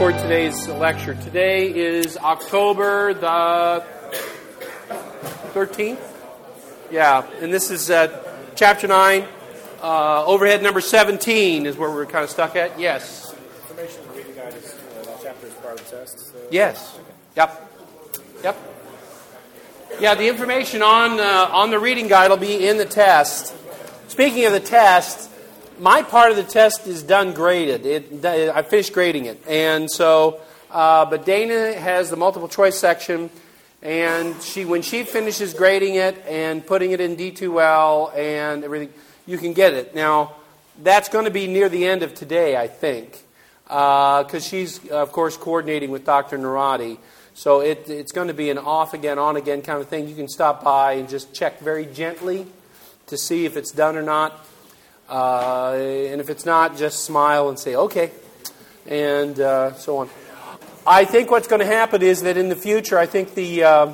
record today's lecture. Today is October the 13th. Yeah, and this is Chapter 9. Overhead number 17 is where we're kind of stuck at. Yes? Information in the reading guide is that chapter is part of the test. So. Yes. Yep. Yeah, the information on the reading guide will be in the test. Speaking of the test, my part of the test is done graded. I finished grading it. And so, but Dana has the multiple choice section, and when she finishes grading it and putting it in D2L and everything, you can get it. Now, that's going to be near the end of today, I think, because she's, of course, coordinating with Dr. Narati. So it's going to be an off again, on again kind of thing. You can stop by and just check very gently to see if it's done or not. And if it's not, just smile and say, okay, and so on. I think what's going to happen is that in the future, I think the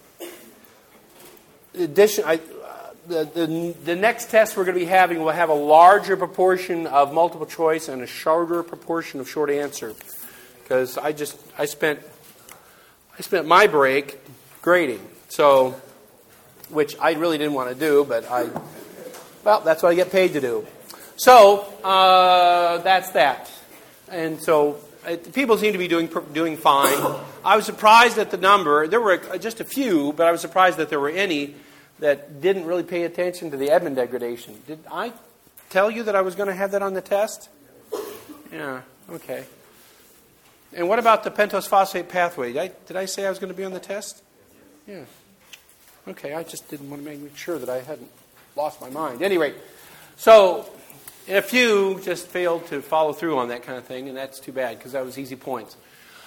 next test we're going to be having will have a larger proportion of multiple choice and a shorter proportion of short answer. Because I spent my break grading, so which I really didn't want to do, but that's what I get paid to do. So that's that. And so people seem to be doing fine. I was surprised at the number. There were just a few, but I was surprised that there were any that didn't really pay attention to the Edmund degradation. Did I tell you that I was going to have that on the test? Yeah, okay. And what about the pentose phosphate pathway? Did I say I was going to be on the test? Yeah. Okay, I just didn't want to make sure that I hadn't lost my mind. Anyway, so and a few just failed to follow through on that kind of thing, and that's too bad because that was easy points.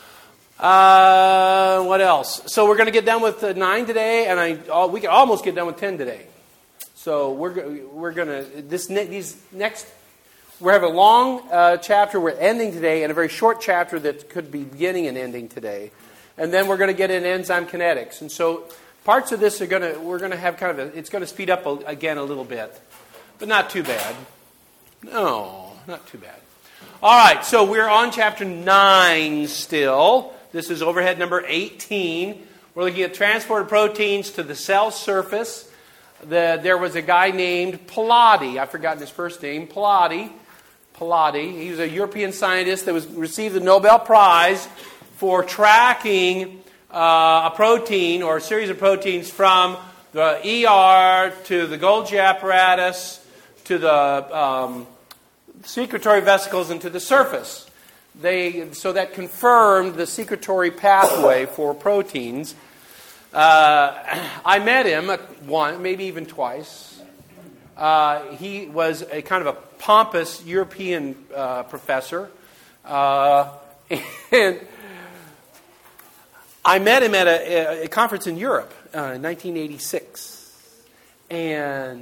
What else? So we're going to get done with 9 today, and we can almost get done with 10 today. So we're going to we have a long chapter we're ending today, and a very short chapter that could be beginning and ending today, and then we're going to get in enzyme kinetics, and so parts of this we're going to have kind of it's going to speed up again a little bit, but not too bad. No, not too bad. All right, so we're on chapter 9 still. This is overhead number 18. We're looking at transported proteins to the cell surface. There was a guy named Palade. I've forgotten his first name. Palade. He was a European scientist that received the Nobel Prize for tracking a protein or a series of proteins from the ER to the Golgi apparatus to the secretory vesicles and to the surface. So that confirmed the secretory pathway for proteins. I met him once, maybe even twice. He was a kind of a pompous European professor. And I met him at a conference in Europe in 1986. And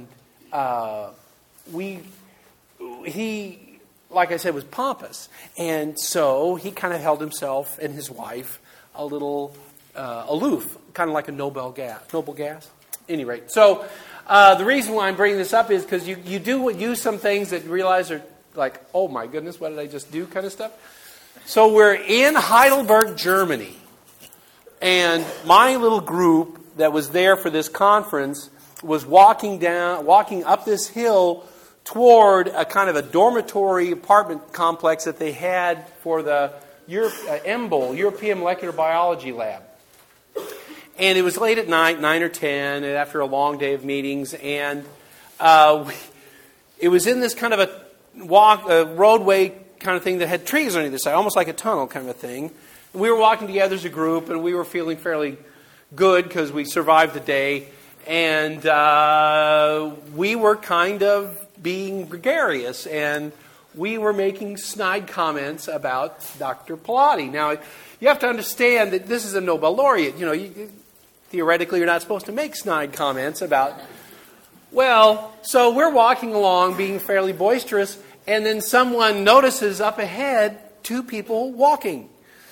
he, like I said, was pompous. And so he kind of held himself and his wife a little aloof, kind of like a Noble gas. Any rate, so the reason why I'm bringing this up is because you do some things that you realize are like, oh my goodness, what did I just do kind of stuff. So we're in Heidelberg, Germany. And my little group that was there for this conference was walking up this hill toward a kind of a dormitory apartment complex that they had for the EMBL, European Molecular Biology Lab. And it was late at night, 9 or 10, and after a long day of meetings, and it was in this kind of a roadway kind of thing that had trees on either side, almost like a tunnel kind of a thing. And we were walking together as a group, and we were feeling fairly good because we survived the day, and we were kind of being gregarious, and we were making snide comments about Dr. Palade. Now, you have to understand that this is a Nobel laureate. Theoretically, you're not supposed to make snide comments about... Well, so we're walking along being fairly boisterous, and then someone notices up ahead 2 people walking.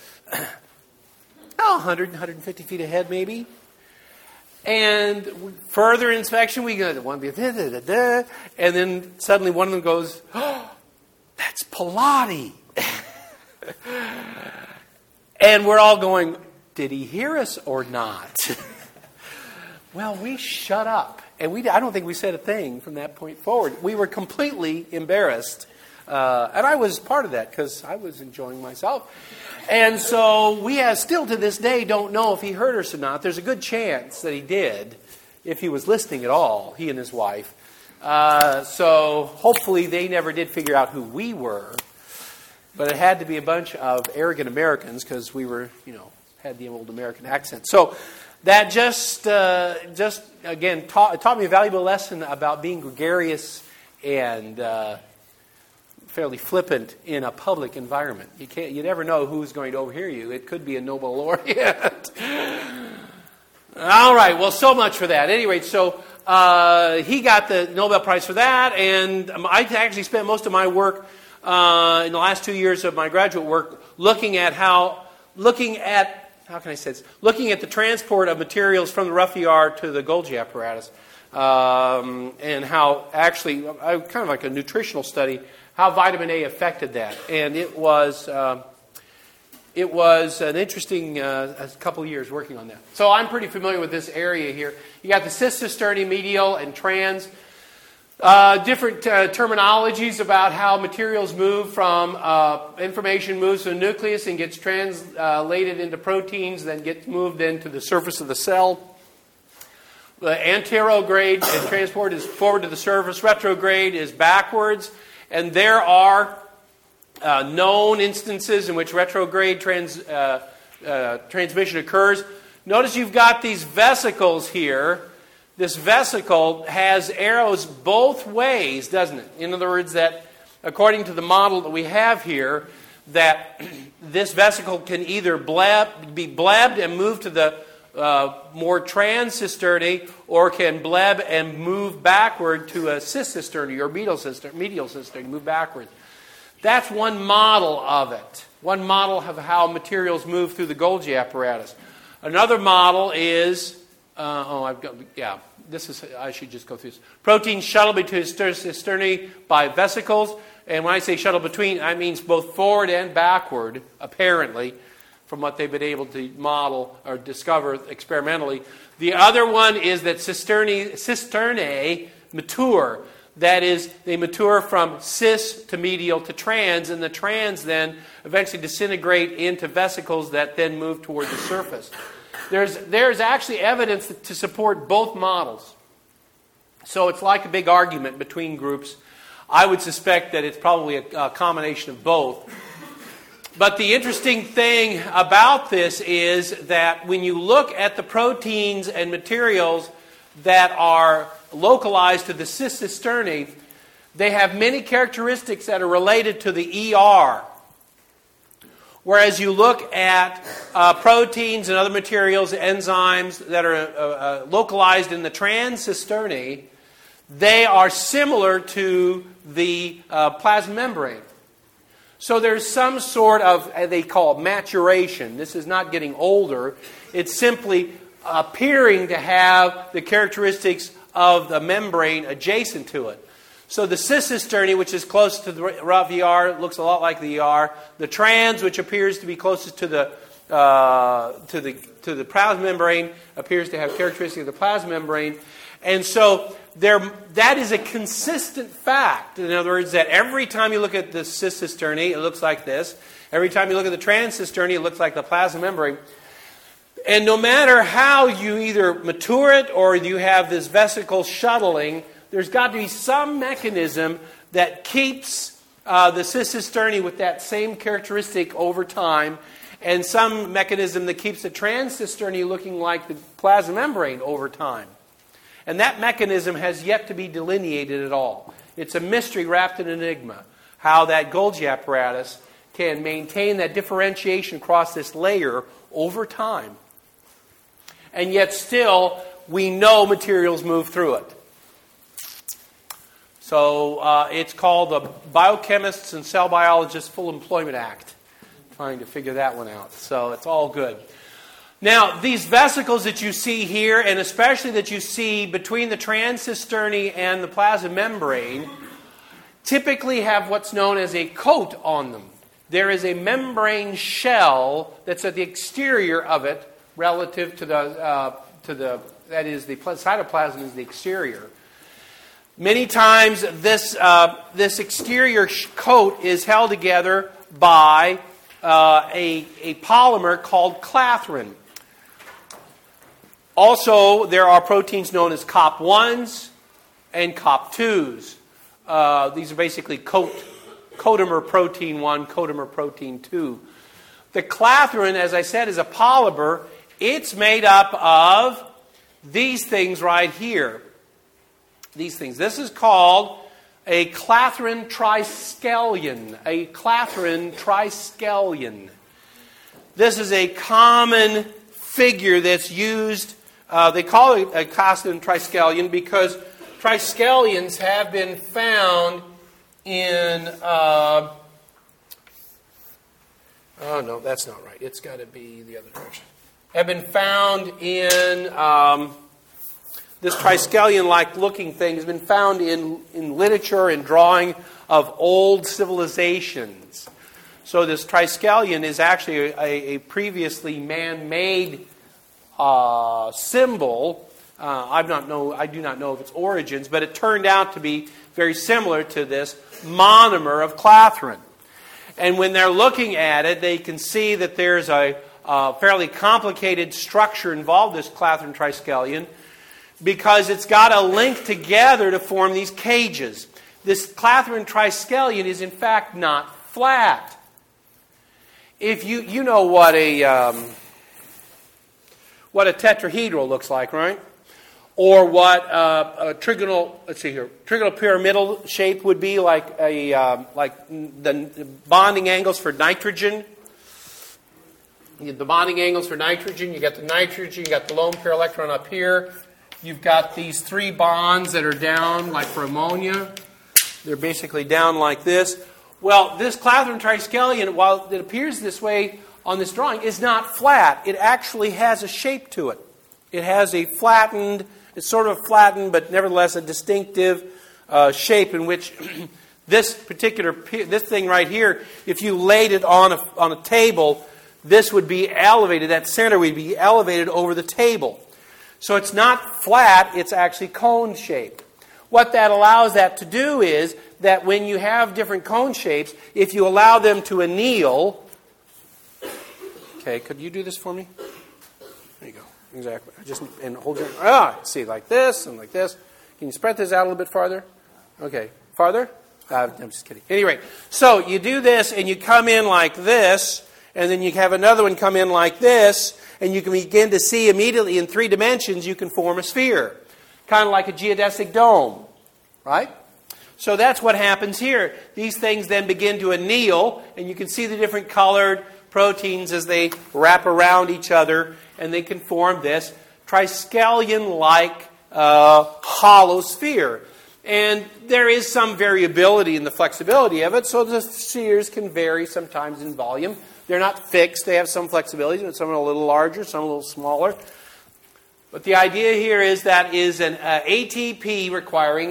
100, 150 feet ahead maybe. And further inspection, we go, and then suddenly one of them goes, oh, that's Palade. And we're all going, did he hear us or not? Well, we shut up. And I don't think we said a thing from that point forward. We were completely embarrassed. And I was part of that because I was enjoying myself. And so we still to this day don't know if he heard us or not. There's a good chance that he did, if he was listening at all, he and his wife. So hopefully they never did figure out who we were. But it had to be a bunch of arrogant Americans because we were, had the old American accent. So that just again, taught me a valuable lesson about being gregarious and fairly flippant in a public environment. You never know who's going to overhear you. It could be a Nobel laureate. All right, well, so much for that. At any rate, so he got the Nobel Prize for that, and I actually spent most of my work in the last 2 years of my graduate work looking at the transport of materials from the rough ER to the Golgi apparatus, and how actually, kind of like a nutritional study, how vitamin A affected that. And it was an interesting a couple of years working on that. So I'm pretty familiar with this area here. You got the cis-cisternae, medial, and trans. Different terminologies about how materials move from information moves to the nucleus and gets translated into proteins, then gets moved into the surface of the cell. The anterograde transport is forward to the surface. Retrograde is backwards. And there are known instances in which retrograde transmission occurs. Notice you've got these vesicles here. This vesicle has arrows both ways, doesn't it? In other words, that according to the model that we have here, that this vesicle can either be blebbed and move to the more trans-cisternae, or can bleb and move backward to a cis-cisternae or medial cisternae, move backwards. That's one model of it. One model of how materials move through the Golgi apparatus. Another model is, I should just go through this. Proteins shuttle between cisternae by vesicles. And when I say shuttle between, that means both forward and backward, apparently, from what they've been able to model or discover experimentally. The other one is that cisternae mature. That is, they mature from cis to medial to trans, and the trans then eventually disintegrate into vesicles that then move toward the surface. There's actually evidence to support both models. So it's like a big argument between groups. I would suspect that it's probably a combination of both. But the interesting thing about this is that when you look at the proteins and materials that are localized to the cis-cisternae, they have many characteristics that are related to the ER. Whereas you look at proteins and other materials, enzymes that are localized in the trans-cisternae, they are similar to the plasma membrane. So there's some sort of, they call it maturation. This is not getting older. It's simply appearing to have the characteristics of the membrane adjacent to it. So the cis-cisternae, which is close to the rough ER, looks a lot like the ER. The trans, which appears to be closest to the plasma membrane, appears to have characteristics of the plasma membrane. And so that is a consistent fact. In other words, that every time you look at the cis-cisternae, it looks like this. Every time you look at the trans-cisternae, it looks like the plasma membrane. And no matter how you either mature it or you have this vesicle shuttling, there's got to be some mechanism that keeps the cis-cisternae with that same characteristic over time, and some mechanism that keeps the trans-cisternae looking like the plasma membrane over time. And that mechanism has yet to be delineated at all. It's a mystery wrapped in enigma, how that Golgi apparatus can maintain that differentiation across this layer over time. And yet still, we know materials move through it. So it's called the Biochemists and Cell Biologists Full Employment Act. Trying to figure that one out. So it's all good. Now, these vesicles that you see here, and especially that you see between the trans-cisternae and the plasma membrane, typically have what's known as a coat on them. there is a membrane shell that's at the exterior of it relative to the that is, the cytoplasm is the exterior. Many times this exterior coat is held together by a polymer called clathrin. Also, there are proteins known as COP1s and COP2s. These are basically codomer protein 1, codomer protein 2. The clathrin, as I said, is a polymer. It's made up of these things right here. These things. This is called a clathrin triskelion. A clathrin triskelion. This is a common figure that's used. They call it a clathrin triskelion because triskelions have been found in... oh, no, that's not right. It's got to be the other direction. Have been found in... this triskelion-like looking thing has been found in literature and drawing of old civilizations. So this triskelion is actually a previously man-made symbol. I do not know of its origins, but it turned out to be very similar to this monomer of clathrin. And when they're looking at it, they can see that there's a fairly complicated structure involved in this clathrin triskelion, because it's got to link together to form these cages. This clathrin triskelion is in fact not flat. If you know what a tetrahedral looks like, right? Or what a trigonal pyramidal shape would be, like the bonding angles for nitrogen. You get the bonding angles for nitrogen. You got the nitrogen. You got the lone pair electron up here. You've got these three bonds that are down, like for ammonia. They're basically down like this. Well, this clathrin triskelion, while it appears this way on this drawing, is not flat. It actually has a shape to it. It has a flattened, it's sort of flattened, but nevertheless a distinctive shape in which this thing right here, if you laid it on a table, this would be elevated. That center would be elevated over the table. So it's not flat, it's actually cone-shaped. What that allows that to do is that when you have different cone shapes, if you allow them to anneal... Okay, could you do this for me? There you go. Exactly. And hold your... see, like this and like this. Can you spread this out a little bit farther? Okay. Farther? I'm just kidding. Anyway, so you do this and you come in like this, and then you have another one come in like this, and you can begin to see immediately in 3 dimensions you can form a sphere. Kind of like a geodesic dome. Right? So that's what happens here. These things then begin to anneal, and you can see the different colored proteins as they wrap around each other, and they can form this triskelion-like hollow sphere. And there is some variability in the flexibility of it, so the spheres can vary sometimes in volume. They're not fixed. They have some flexibility. Some are a little larger, some a little smaller. But the idea here is that is an ATP requiring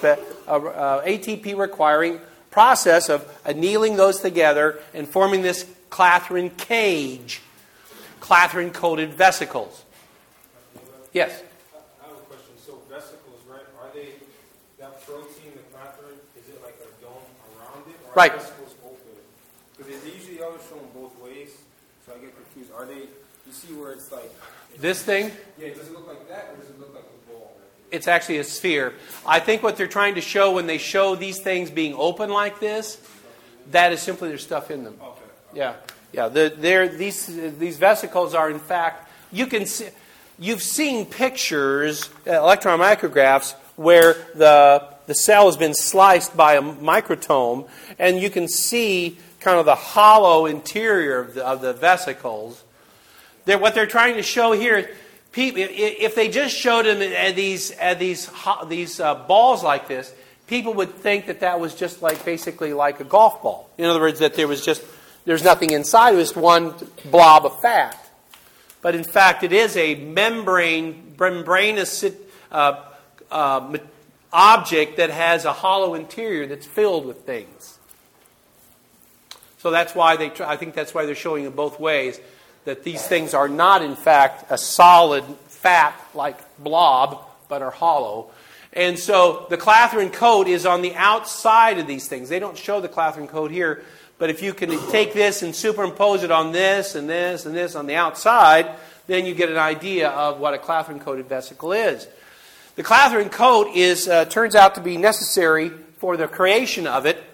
ATP requiring process of annealing those together and forming this clathrin cage, clathrin-coated vesicles. Yes? I have a question. So vesicles, right? Are they that protein, the clathrin? Is it like a dome around it, or right. Are vesicles open? Because they usually always show them both ways, so I get confused. Are they? You see where it's like this thing? Yeah. Does it look like that, or does it look like a ball? It's actually a sphere. I think what they're trying to show when they show these things being open like this, that is simply there's stuff in them. Okay. Yeah. Yeah. These vesicles are in fact, you can see, you've seen pictures, electron micrographs, where the cell has been sliced by a microtome, and you can see kind of the hollow interior of the vesicles. What they're trying to show here, if they just showed them at these balls like this, people would think that was just like basically like a golf ball. In other words, that there's nothing inside; it was one blob of fat. But in fact, it is a membranous object that has a hollow interior that's filled with things. So that's why I think that's why they're showing it both ways, that these things are not, in fact, a solid, fat-like blob, but are hollow. And so the Clathrin coat is on the outside of these things. They don't show the Clathrin coat here, but if you can take this and superimpose it on this and this and this on the outside, then you get an idea of what a Clathrin-coated vesicle is. The Clathrin coat turns out to be necessary for the creation of it.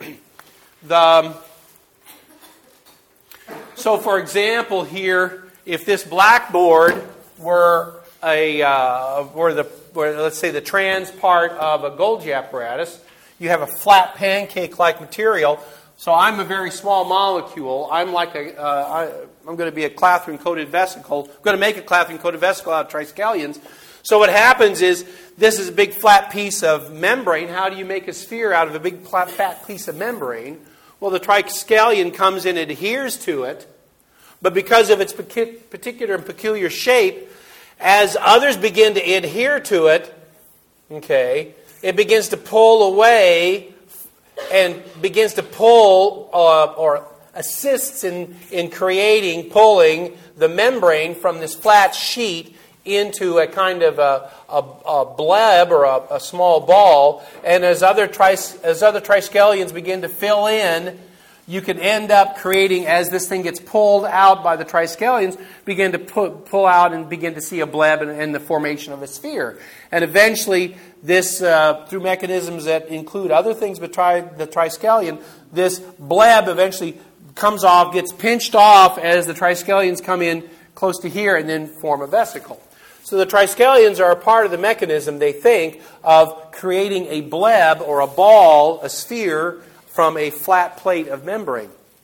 So, for example, here, if this blackboard were let's say the trans part of a Golgi apparatus, you have a flat pancake-like material. So I'm a very small molecule. I'm going to be a Clathrin-coated vesicle. I'm going to make a Clathrin-coated vesicle out of triskelions. So what happens is, this is a big flat piece of membrane. How do you make a sphere out of a big flat piece of membrane? Well, the triskelion comes in and adheres to it. But because of its particular and peculiar shape, as others begin to adhere to it, it begins to pull away and begins to pull or assists in pulling the membrane from this flat sheet into a kind of a bleb or a small ball. And as other triskelions begin to fill in, you can end up creating, as this thing gets pulled out by the triskelions, begin to pull out and begin to see a bleb and the formation of a sphere. And eventually, this, through mechanisms that include other things but the triskelion, this bleb eventually comes off, gets pinched off as the triskelions come in close to here and then form a vesicle. So the triskelions are a part of the mechanism, they think, of creating a bleb or a ball, a sphere, from a flat plate of membrane.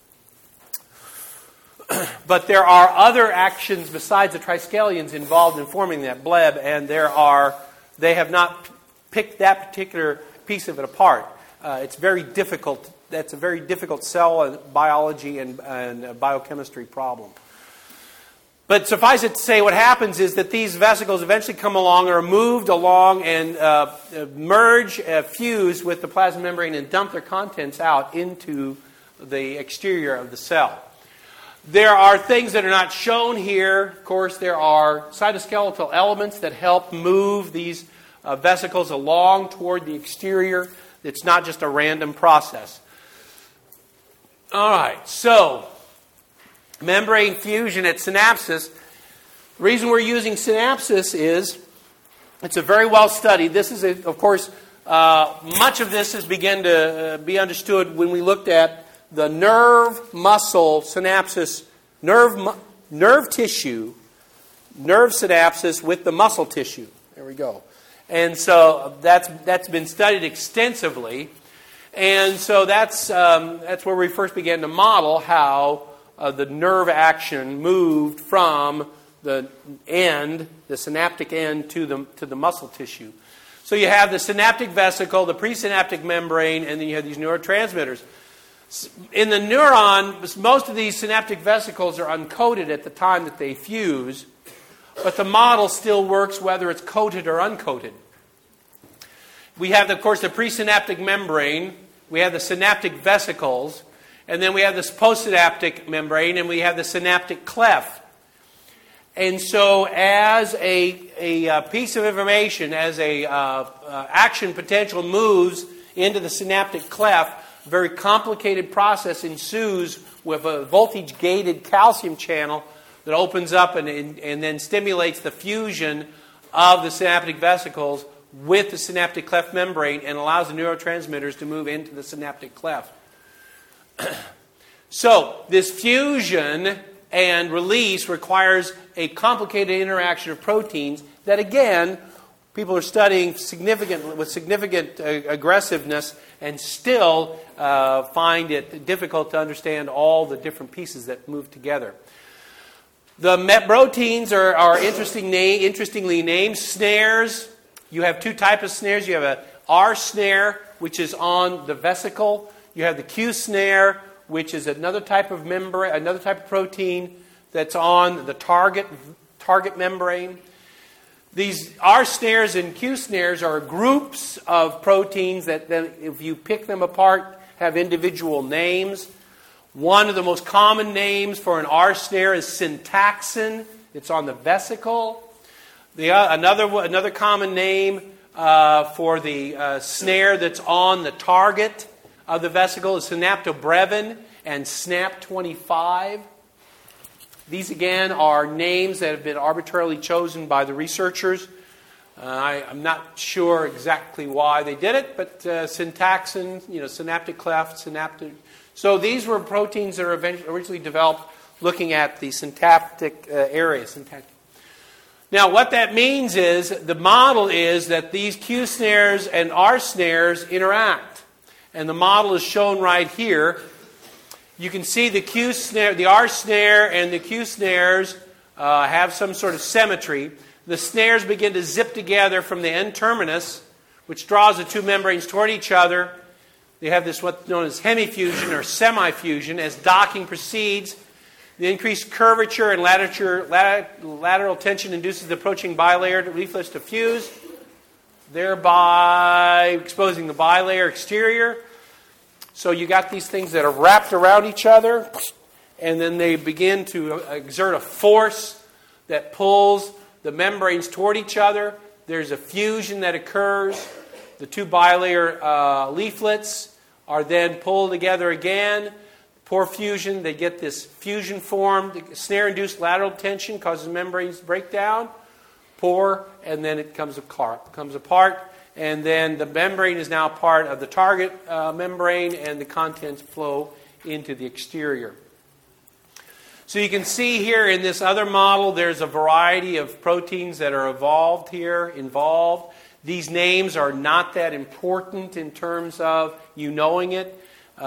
But there are other actions besides the triskelions involved in forming that bleb, and they have not picked that particular piece of it apart. It's very difficult. That's a very difficult cell biology and biochemistry problem. But suffice it to say, what happens is that these vesicles eventually come along, are moved along, and fuse with the plasma membrane and dump their contents out into the exterior of the cell. There are things that are not shown here. Of course, there are cytoskeletal elements that help move these vesicles along toward the exterior. It's not just a random process. All right, so membrane fusion at synapsis. The reason we're using synapsis is it's a very well studied. This is, of course, much of this has begun to be understood when we looked at the nerve-muscle synapsis, nerve tissue, nerve synapsis with the muscle tissue. There we go. And so that's been studied extensively. And so that's where we first began to model how the nerve action moved from the synaptic end to the muscle tissue. So you have the synaptic vesicle, the presynaptic membrane, and then you have these neurotransmitters. In the neuron, most of these synaptic vesicles are uncoated at the time that they fuse, but the model still works whether it's coated or uncoated. We have, of course, the presynaptic membrane, we have the synaptic vesicles, and then we have this postsynaptic membrane, and we have the synaptic cleft. And so as a piece of information, as a action potential moves into the synaptic cleft, a very complicated process ensues with a voltage-gated calcium channel that opens up and then stimulates the fusion of the synaptic vesicles with the synaptic cleft membrane and allows the neurotransmitters to move into the synaptic cleft. So, this fusion and release requires a complicated interaction of proteins that, again, people are studying with significant aggressiveness and still find it difficult to understand all the different pieces that move together. The proteins are interestingly named snares. You have two types of snares. You have a R snare, which is on the vesicle. You have the Q snare, which is another type of membrane, another type of protein that's on the target membrane. These R snares and Q snares are groups of proteins that then, if you pick them apart, have individual names. One of the most common names for an R snare is syntaxin. It's on the vesicle. Another common name for the snare that's on the target of the vesicle is synaptobrevin and SNAP25. These, again, are names that have been arbitrarily chosen by the researchers. I'm not sure exactly why they did it, but syntaxin, synaptic cleft, synaptic. So these were proteins that were originally developed looking at the syntactic area. Now, what that means is, the model is that these Q snares and R snares interact. And the model is shown right here. You can see the Q snare, the R snare and the Q snares have some sort of symmetry. The snares begin to zip together from the N terminus, which draws the two membranes toward each other. They have this what's known as hemifusion or semifusion. As docking proceeds, the increased curvature and lateral tension induces the approaching bilayer leaflets to fuse, thereby exposing the bilayer exterior. So you got these things that are wrapped around each other, and then they begin to exert a force that pulls the membranes toward each other. There's a fusion that occurs. The two bilayer leaflets are then pulled together again. Pore fusion, they get this fusion formed. The snare-induced lateral tension causes membranes to break down. Pore, and then it comes apart. And then the membrane is now part of the target membrane, and the contents flow into the exterior. So you can see here in this other model, there's a variety of proteins that are involved. These names are not that important in terms of you knowing it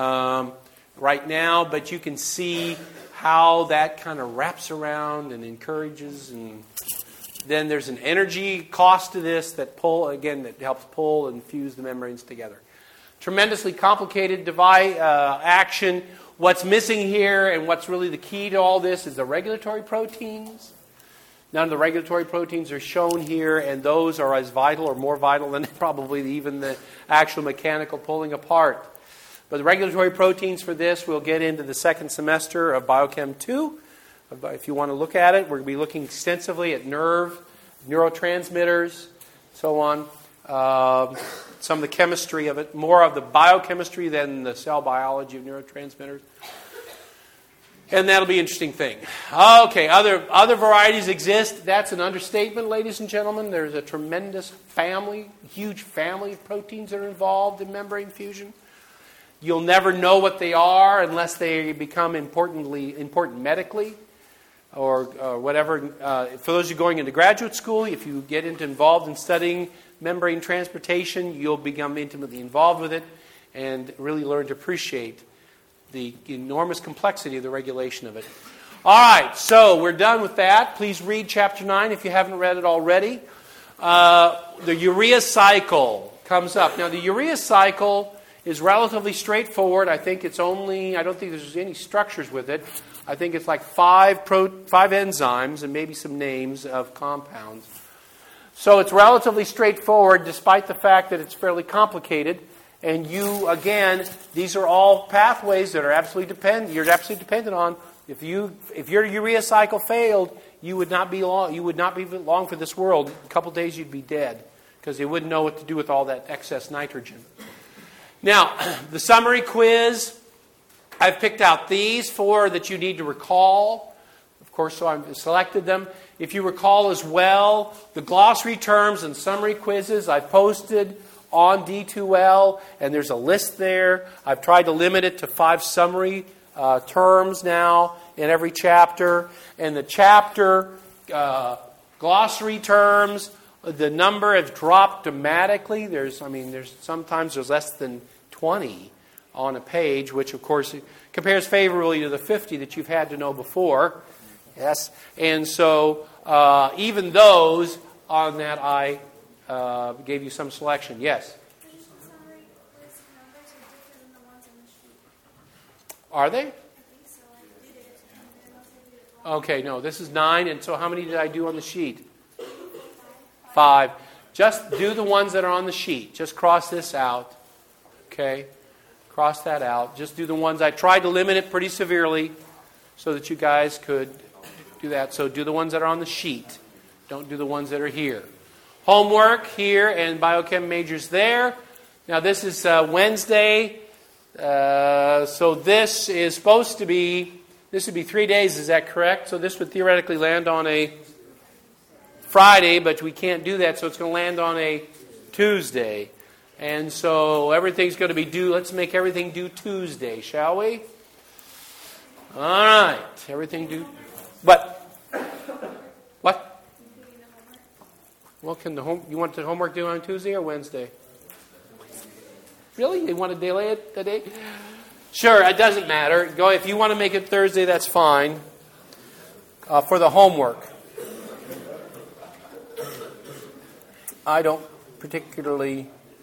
right now, but you can see how that kind of wraps around and encourages. And then there's an energy cost to this that helps pull and fuse the membranes together. Tremendously complicated device action. What's missing here and what's really the key to all this is the regulatory proteins. None of the regulatory proteins are shown here, and those are as vital or more vital than probably even the actual mechanical pulling apart. But the regulatory proteins for this, we'll get into the second semester of Biochem 2. If you want to look at it, we're going to be looking extensively at neurotransmitters, so on. Some of the chemistry of it, more of the biochemistry than the cell biology of neurotransmitters. And that'll be an interesting thing. Okay, other varieties exist. That's an understatement, ladies and gentlemen. There's a tremendous huge family of proteins that are involved in membrane fusion. You'll never know what they are unless they become important medically or whatever. For those of you going into graduate school, if you get involved in studying membrane transportation, you'll become intimately involved with it and really learn to appreciate the enormous complexity of the regulation of it. All right, so we're done with that. Please read Chapter 9 if you haven't read it already. The urea cycle comes up. Now, the urea cycle is relatively straightforward. I don't think there's any structures with it. I think it's like five enzymes and maybe some names of compounds. So it's relatively straightforward despite the fact that it's fairly complicated. And these are all pathways that are absolutely dependent on. If your urea cycle failed, you would not be long for this world. A couple days you'd be dead because they wouldn't know what to do with all that excess nitrogen. Now, the summary quiz, I've picked out these 4 that you need to recall. Of course, so I've selected them. If you recall as well, the glossary terms and summary quizzes I've posted on D2L, and there's a list there. I've tried to limit it to 5 summary terms now in every chapter. And the chapter glossary terms, the number has dropped dramatically. Sometimes there's less than 20 on a page, which of course compares favorably to the 50 that you've had to know before. Yes, and so even those on that I gave you some selection. Yes. Are they? Okay, no, this is 9, and so how many did I do on the sheet? 5. Just do the ones that are on the sheet. Just cross this out. Okay? Cross that out. Just do the ones. I tried to limit it pretty severely so that you guys could do that. So do the ones that are on the sheet. Don't do the ones that are here. Homework here and biochem majors there. Now this is Wednesday. So this is supposed to be, this would be 3 days, is that correct? So this would theoretically land on a Friday, but we can't do that, so it's going to land on a Tuesday. And so everything's going to be due, let's make everything due Tuesday, shall we? All right, everything due. What? Well, you want the homework due on Tuesday or Wednesday? Really? You want to delay it a day? Sure, it doesn't matter. Go if you want to make it Thursday, that's fine. For the homework, I don't particularly.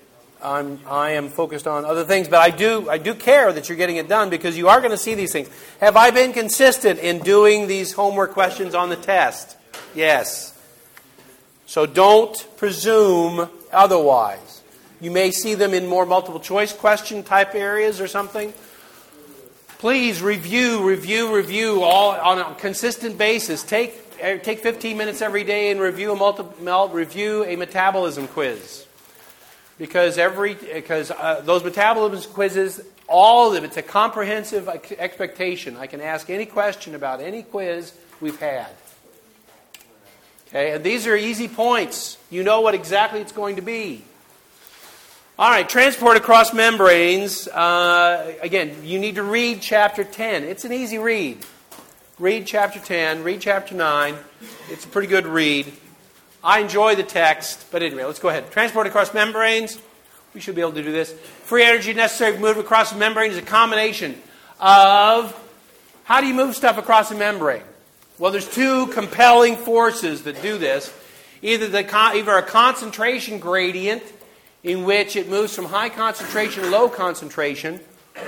I am focused on other things, but I do care that you're getting it done because you are going to see these things. Have I been consistent in doing these homework questions on the test? Yes. So don't presume otherwise. You may see them in more multiple choice question type areas or something. Please review all on a consistent basis. Take 15 minutes every day and review a metabolism quiz. Because those metabolism quizzes, all of them, it's a comprehensive expectation. I can ask any question about any quiz we've had. Okay, and these are easy points. You know what exactly it's going to be. All right, transport across membranes. Again, you need to read chapter 10. It's an easy read. Read chapter 10, read chapter 9. It's a pretty good read. I enjoy the text, but anyway, let's go ahead. Transport across membranes. We should be able to do this. Free energy necessary to move across the membrane is a combination of how do you move stuff across a membrane? Well, there's two compelling forces that do this. Either a concentration gradient in which it moves from high concentration to low concentration,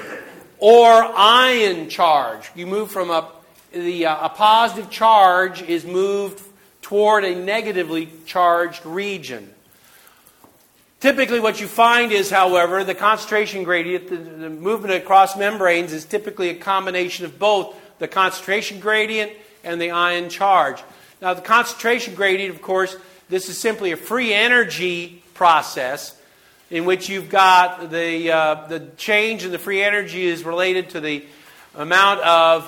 or ion charge. You move from a positive charge is moved toward a negatively charged region. Typically what you find is, however, the concentration gradient, the movement across membranes is typically a combination of both the concentration gradient and the ion charge. Now the concentration gradient, of course, this is simply a free energy process in which you've got the change in the free energy is related to the amount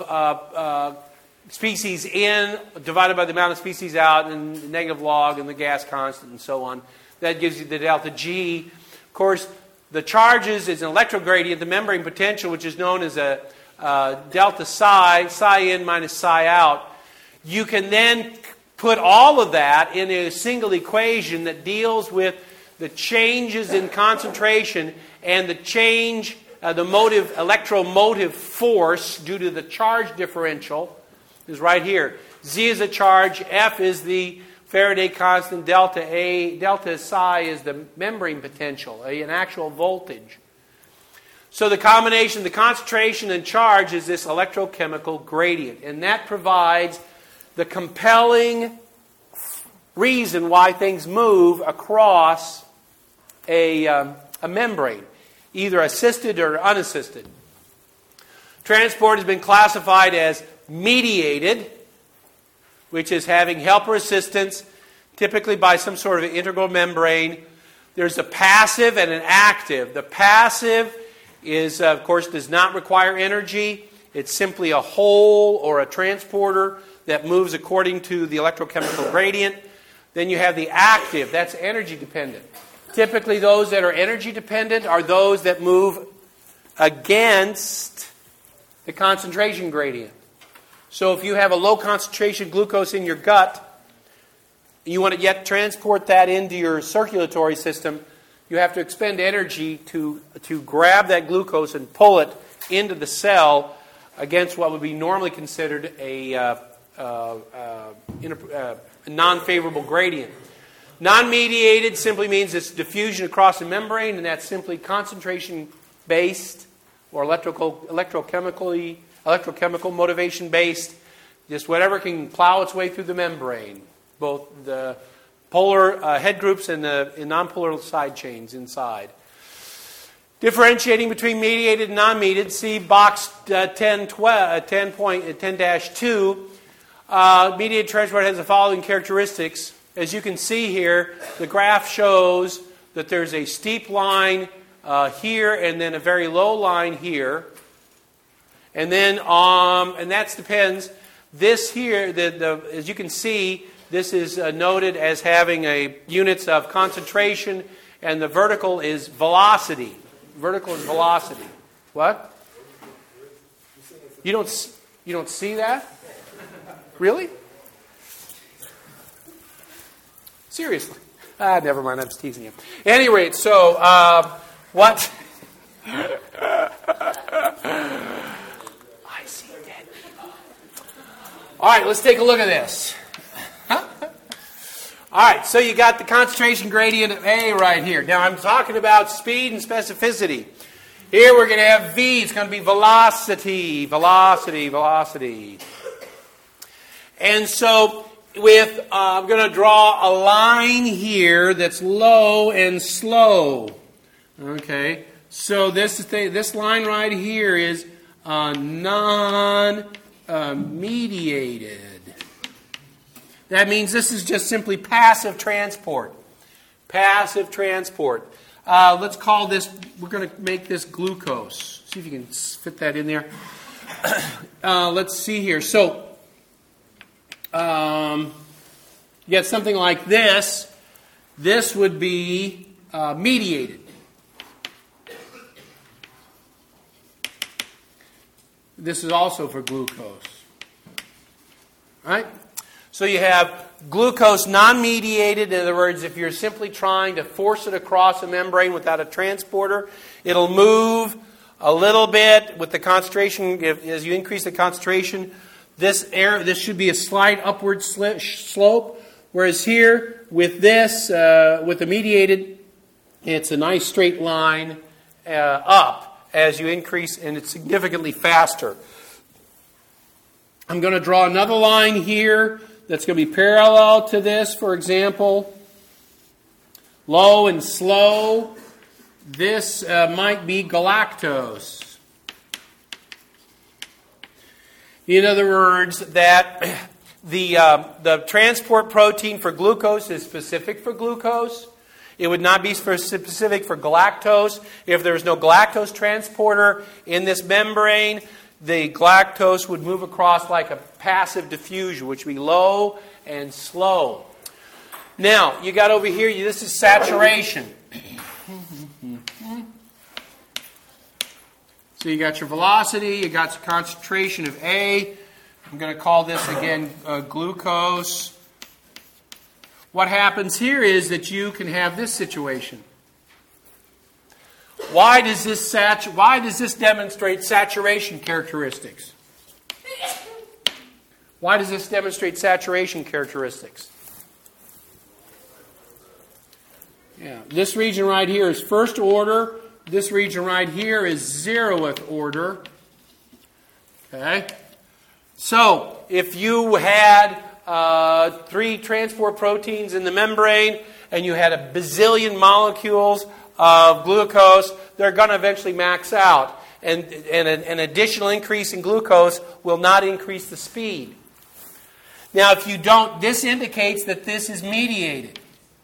of species in divided by the amount of species out, and the negative log and the gas constant and so on. That gives you the delta G. Of course, the charges is an electrogradient, the membrane potential, which is known as a delta psi in minus psi out. You can then put all of that in a single equation that deals with the changes in concentration and the change, the electromotive force due to the charge differential is right here. Z is a charge, F is the Faraday constant, delta psi is the membrane potential, an actual voltage. So the combination, the concentration and charge is this electrochemical gradient. And that provides the compelling reason why things move across a membrane, either assisted or unassisted. Transport has been classified as mediated, which is having help or assistance, typically by some sort of integral membrane. There's a passive and an active. The passive is, of course, does not require energy. It's simply a hole or a transporter that moves according to the electrochemical gradient. Then you have the active. That's energy dependent. Typically, those that are energy dependent are those that move against the concentration gradient. So if you have a low concentration glucose in your gut, you want to yet transport that into your circulatory system, you have to expend energy to grab that glucose and pull it into the cell against what would be normally considered a non-favorable gradient. Non-mediated simply means it's diffusion across a membrane, and that's simply concentration-based or electrochemical motivation-based, just whatever can plow its way through the membrane, both the polar head groups and the nonpolar side chains inside. Differentiating between mediated and non-mediated, see box 10-2. Mediated transport has the following characteristics. As you can see here, the graph shows that there's a steep line here and then a very low line here. And then, and that depends. This here, as you can see, this is noted as having units of concentration, and the vertical is velocity. Vertical is velocity. What? You don't see that? Really? Seriously? Never mind. I'm just teasing you. At any rate, so what? I see dead people. All right, let's take a look at this. All right, so you got the concentration gradient of A right here. Now, I'm talking about speed and specificity. Here we're going to have V. It's going to be velocity, velocity, velocity. And so I'm going to draw a line here that's low and slow. Okay, so this line right here is non-mediated. That means this is just simply passive transport. Passive transport. Let's call this, we're going to make this glucose. See if you can fit that in there. Let's see here. So, you get something like this. This would be mediated. This is also for glucose. All right? So you have glucose non-mediated. In other words, if you're simply trying to force it across a membrane without a transporter, it'll move a little bit with the concentration. As you increase the concentration, this should be a slight upward slope. Whereas here, with this, with the mediated, it's a nice straight line up as you increase, and it's significantly faster. I'm going to draw another line here that's going to be parallel to this, for example. Low and slow. This might be galactose. In other words, that the transport protein for glucose is specific for glucose. It would not be specific for galactose. If there was no galactose transporter in this membrane, the galactose would move across like a passive diffusion, which would be low and slow. Now, you got over here, this is saturation. So you got your velocity, you got your concentration of A. I'm going to call this again glucose. What happens here is that you can have this situation. Why does this demonstrate saturation characteristics? Why does this demonstrate saturation characteristics? Yeah, this region right here is first order. This region right here is 0th order. Okay? So, if you had 3 transport proteins in the membrane and you had a bazillion molecules of glucose, they're going to eventually max out. And an additional increase in glucose will not increase the speed. Now, if you don't, this indicates that this is mediated.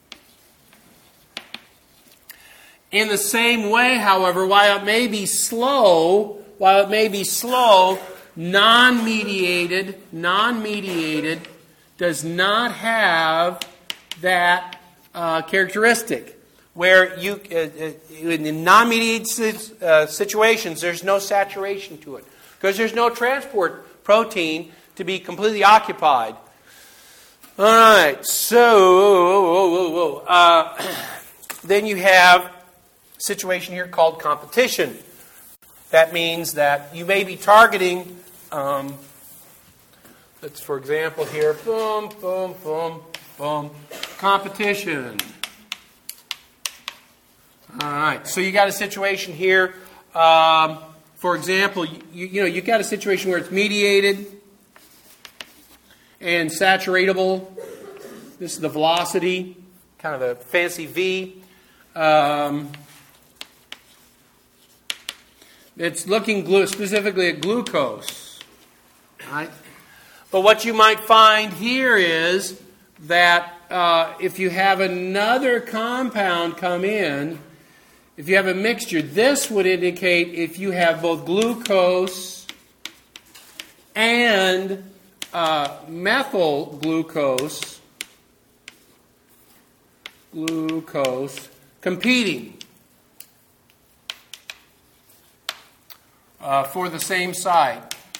In the same way, however, while it may be slow, non-mediated does not have that characteristic. Where in non-mediated situations, there's no saturation to it. Because there's no transport protein to be completely occupied. All right, so then you have a situation here called competition. That means that you may be targeting, let's for example here, boom, boom, boom, boom, competition. All right, so you got a situation here. For example, you got a situation where it's mediated and saturatable. This is the velocity, kind of a fancy V. It's looking specifically at glucose. Right? But what you might find here is that if you have another compound come in, if you have a mixture, this would indicate if you have both glucose and methyl glucose competing for the same site.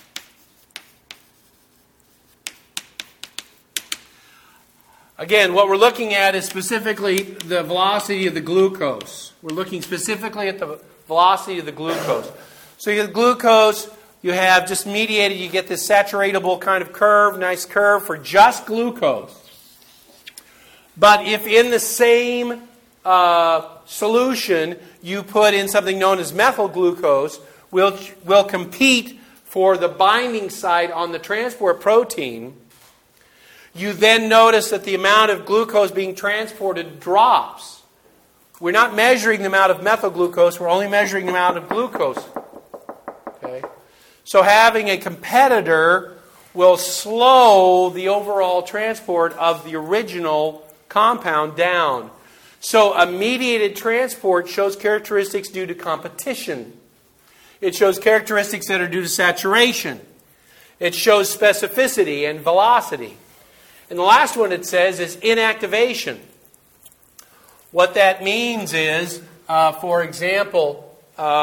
Again, what we're looking at is specifically the velocity of the glucose. We're looking specifically at the velocity of the glucose. So you have glucose, you have just mediated, you get this saturatable kind of curve, nice curve for just glucose. But if in the same solution you put in something known as methyl glucose, will compete for the binding site on the transport protein, you then notice that the amount of glucose being transported drops. We're not measuring the amount of methyl glucose, we're only measuring the amount of glucose. Okay? So having a competitor will slow the overall transport of the original compound down. So a mediated transport shows characteristics due to competition. It shows characteristics that are due to saturation. It shows specificity and velocity. And the last one it says is inactivation. What that means is, for example,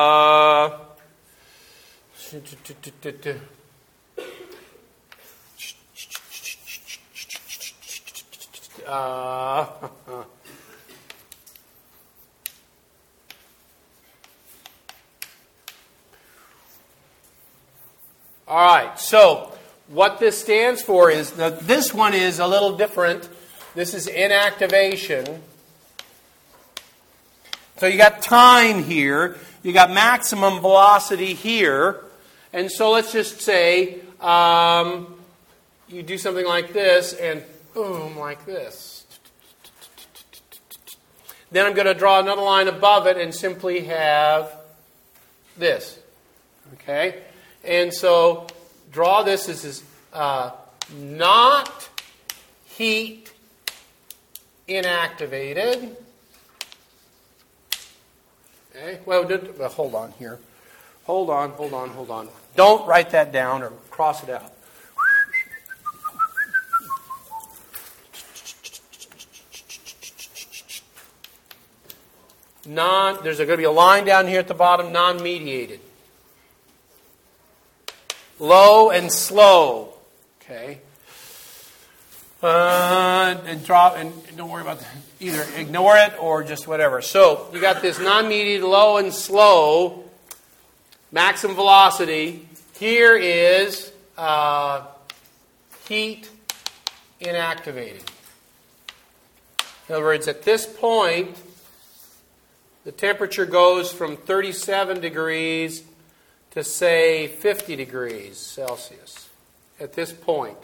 all right, so what this stands for is, this one is a little different. This is inactivation. So you got time here, you got maximum velocity here, and so let's just say you do something like this and boom, like this. Then I'm going to draw another line above it and simply have this. Okay? And so draw this as not heat inactivated. Okay? Well, hold on here. Hold on. Don't write that down or cross it out. There's going to be a line down here at the bottom, non-mediated. Low and slow. Okay. And drop, and don't worry about either ignore it or just whatever. So you got this non-mediated, low and slow, maximum velocity. Here is heat inactivating. In other words, at this point, the temperature goes from 37 degrees to, say, 50 degrees Celsius. At this point.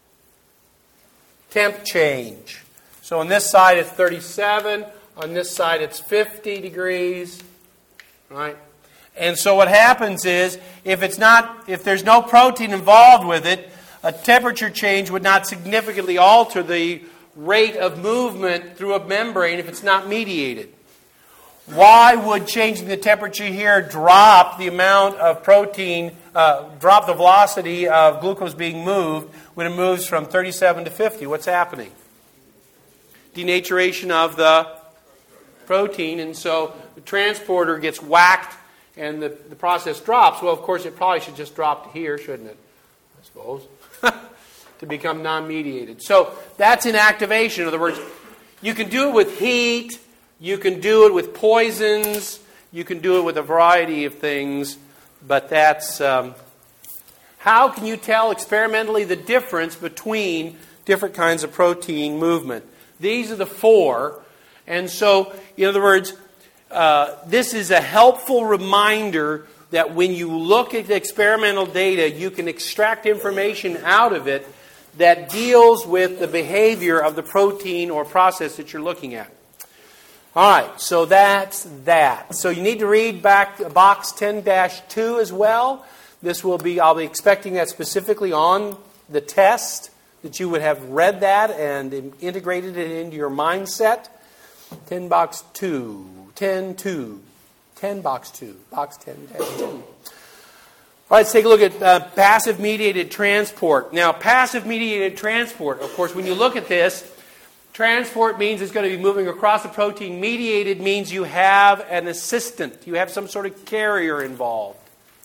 Temp change. So on this side it's 37, on this side it's 50 degrees. Right? And so what happens is, if there's no protein involved with it, a temperature change would not significantly alter the rate of movement through a membrane if it's not mediated. Why would changing the temperature here drop the amount of protein, drop the velocity of glucose being moved when it moves from 37 to 50? What's happening? Denaturation of the protein, and so the transporter gets whacked and the process drops. Well, of course, it probably should just drop to here, shouldn't it? I suppose. To become non-mediated. So that's inactivation. In other words, you can do it with heat. You can do it with poisons. You can do it with a variety of things. But that's... how can you tell experimentally the difference between different kinds of protein movement? These are the four. And so, in other words, this is a helpful reminder that when you look at the experimental data, you can extract information out of it that deals with the behavior of the protein or process that you're looking at. All right, so that's that. So you need to read back box 10-2 as well. I'll be expecting that specifically on the test, that you would have read that and integrated it into your mindset. 10 box 2, 10-2, 10 box 2, box 10-2. All right, let's take a look at passive mediated transport. Now, passive mediated transport, of course, when you look at this, transport means it's going to be moving across the protein. Mediated means you have an assistant. You have some sort of carrier involved.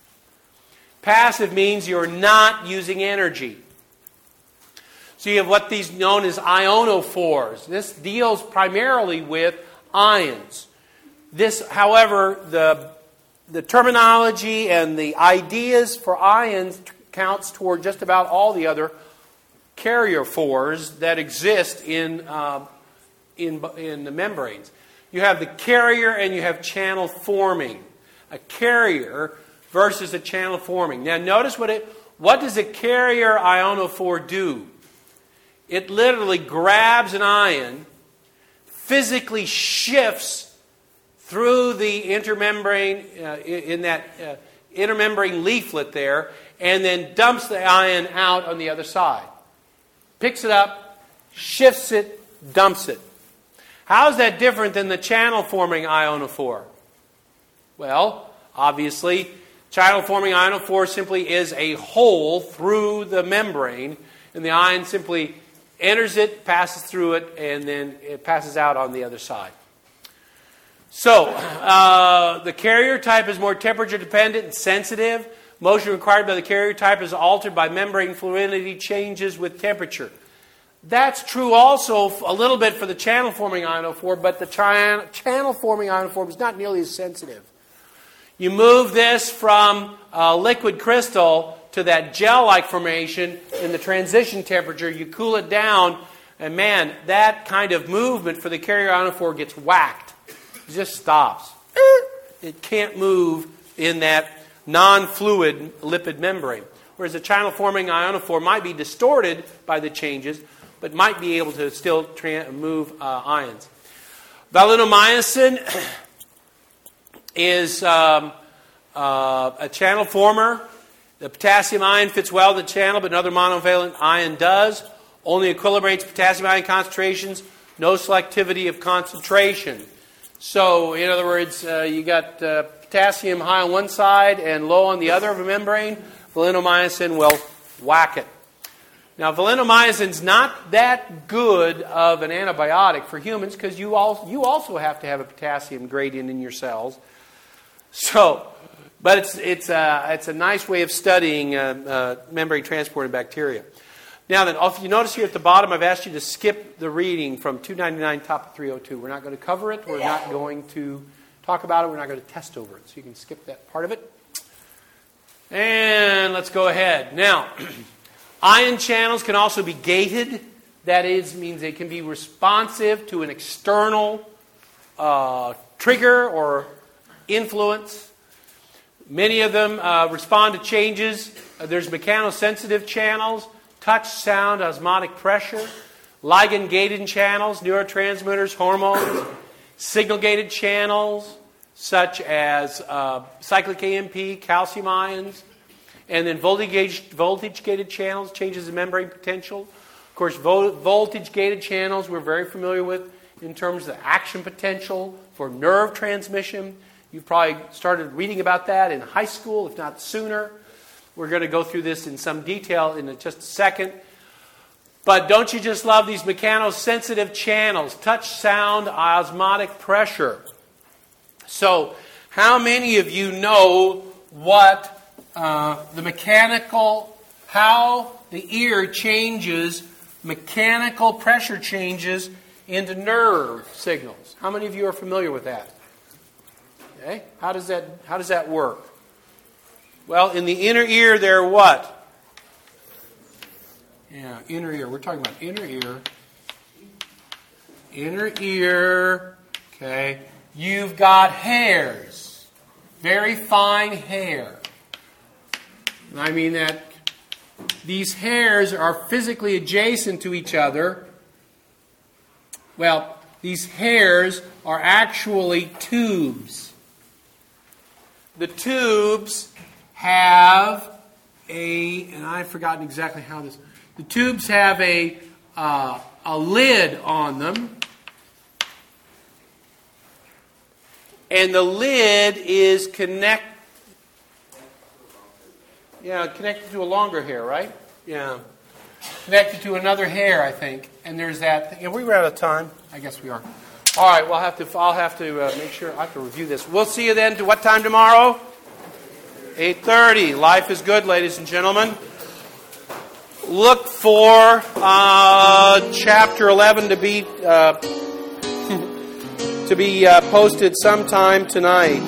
Passive means you're not using energy. So you have what these known as ionophores. This deals primarily with ions. This, however, the terminology and the ideas for ions counts toward just about all the other carriophores that exist in the membranes. You have the carrier and you have channel forming. A carrier versus a channel forming. Now notice what does a carrier ionophore do? It literally grabs an ion, physically shifts through the intermembrane, in that intermembrane leaflet there, and then dumps the ion out on the other side. Picks it up, shifts it, dumps it. How is that different than the channel-forming ionophore? Well, obviously, channel-forming ionophore simply is a hole through the membrane, and the ion simply enters it, passes through it, and then it passes out on the other side. So, the carrier type is more temperature dependent and sensitive. Motion required by the carrier type is altered by membrane fluidity changes with temperature. That's true also a little bit for the channel-forming ionophore, but the channel-forming ionophore is not nearly as sensitive. You move this from a liquid crystal to that gel-like formation in the transition temperature, you cool it down, and man, that kind of movement for the carrier ionophore gets whacked. It just stops. It can't move in that non-fluid lipid membrane. Whereas a channel-forming ionophore might be distorted by the changes, but might be able to still move ions. Valinomycin is a channel former. The potassium ion fits well in the channel, but another monovalent ion does. Only equilibrates potassium ion concentrations. No selectivity of concentration. So, in other words, you got potassium high on one side and low on the other of a membrane. Valinomycin will whack it. Now, valinomycin's not that good of an antibiotic for humans because you also have to have a potassium gradient in your cells. So, but it's a nice way of studying membrane transport in bacteria. Now then, if you notice here at the bottom, I've asked you to skip the reading from 299 top of 302. We're not going to cover it. We're not going to talk about it. We're not going to test over it. So you can skip that part of it. And let's go ahead. Now, ion channels can also be gated. That means they can be responsive to an external trigger or influence. Many of them respond to changes. There's mechanosensitive channels, touch, sound, osmotic pressure, ligand-gated channels, neurotransmitters, hormones, signal-gated channels, such as cyclic AMP, calcium ions, and then voltage-gated channels, changes in membrane potential. Of course, voltage-gated channels we're very familiar with in terms of the action potential for nerve transmission. You've probably started reading about that in high school, if not sooner. We're going to go through this in some detail in just a second. But don't you just love these mechanosensitive channels? Touch, sound, osmotic pressure. So, how many of you know what how the ear changes mechanical pressure changes into nerve signals? How many of you are familiar with that? Okay. How does that work? Well, in the inner ear, there are what? Yeah, inner ear. We're talking about inner ear. Inner ear. Okay. You've got hairs. Very fine hair. And I mean that these hairs are physically adjacent to each other. Well, these hairs are actually tubes. The tubes have and I've forgotten exactly how this. The tubes have a lid on them, and the lid is connected to a longer hair, right? Yeah, connected to another hair, I think. And there's that. And we were out of time. I guess we are. All right. Well, I'll have to make sure I have to review this. We'll see you then. To what time tomorrow? 8:30. Life is good, ladies and gentlemen. Look for chapter 11 to be posted sometime tonight.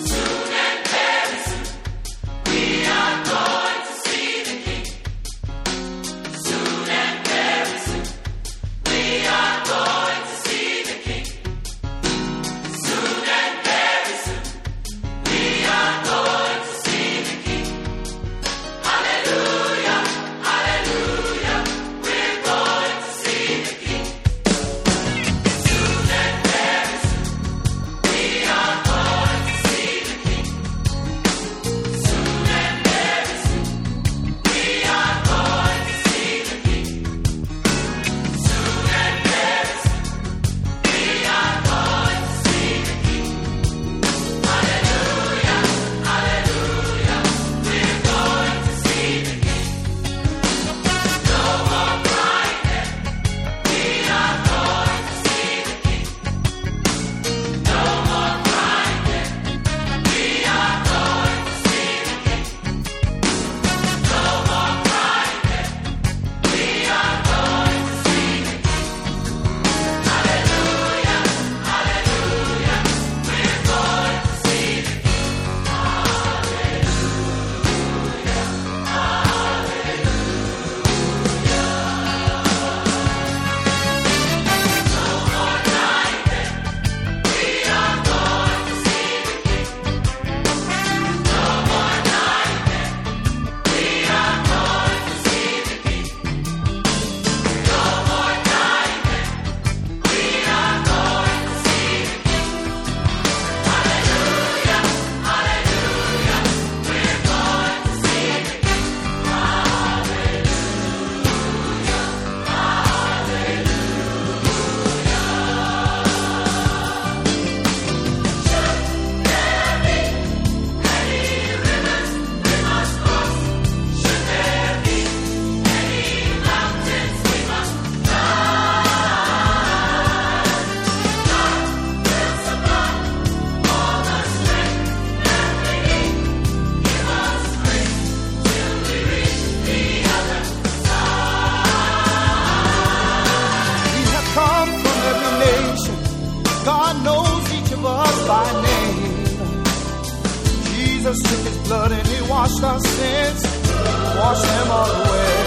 Jesus took his blood and he washed our sins, washed them all away.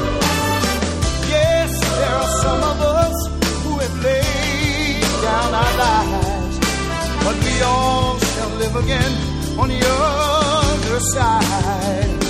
Yes, there are some of us who have laid down our lives, but we all shall live again on the other side.